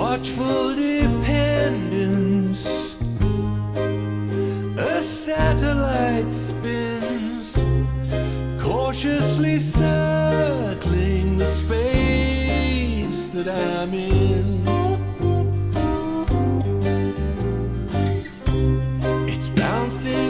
watchful dependence. A satellite spins, cautiously circling the space that I'm in.